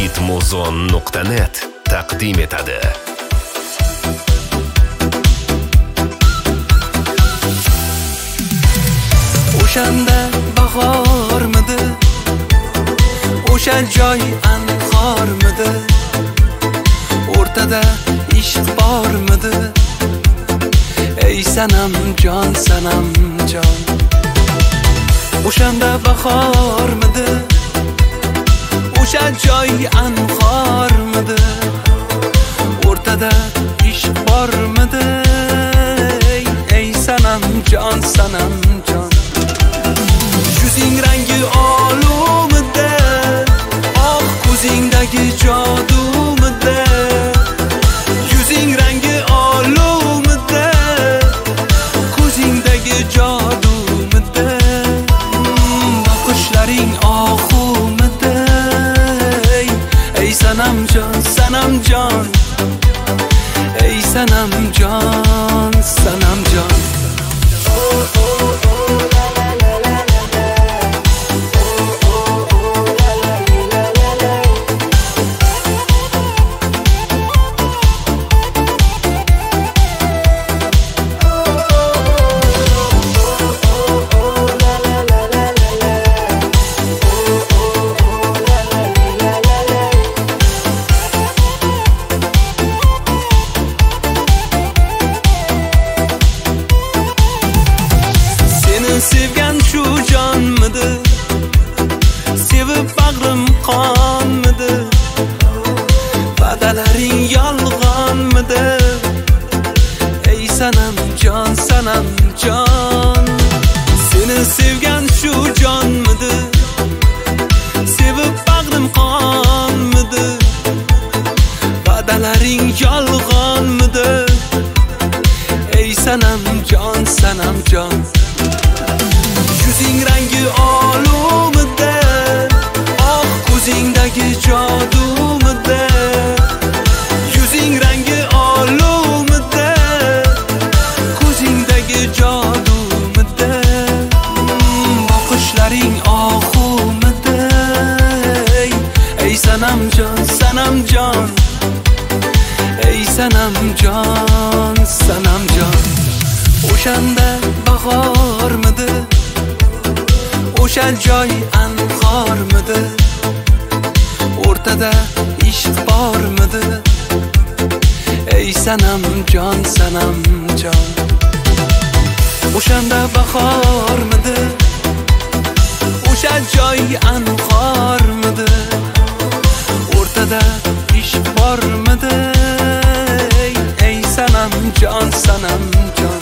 hitmuzon.net taqdim etadi. O'shanda bahormidi, o'sha joy anhormidi, o'rtada ishq bormidi? Ey sanam jon, sanam jon. O'shanda bahormidi, o'sha joy anhormidi, o'rtada ishq bormidi? Ey sanam jon, sanam jon. Yuzing rangi olumida, oq ko'zingdagi jodumida. Yuzing rangi olumida, ko'zingdagi jodumida. Boqishlaring ohumida. Ey sanam jon, sanam jon. Ey sanam jon, sanam jon. Sevgan shu jonmidi, sevib bag'rim qonmidi? Va'dalaring yolg'onmidi? Ey sanam jon, sanam jon. Seni sevgan shu jonmidi, sevib bag'rim qonmidi? Va'dalaring yolg'onmidi? Ey sanam jon, sanam jon. Yuzing rangi olumida, oq ko'zingdagi jodumida. Yuzing rangi olumida, ko'zingdagi jodumida. Boqishlaring ohumida. Ey sanam jon, sanam jon. Ey sanam jon, sanam jon. O'shanda bahormidi, o'sha joy anhormidi, o'rtada ishq bormidi? Ey sanam jon, sanam jon. O'shanda bahormidi, o'sha joy anhormidi, o'rtada ishq bormidi? Ey sanam jon, sanam jon.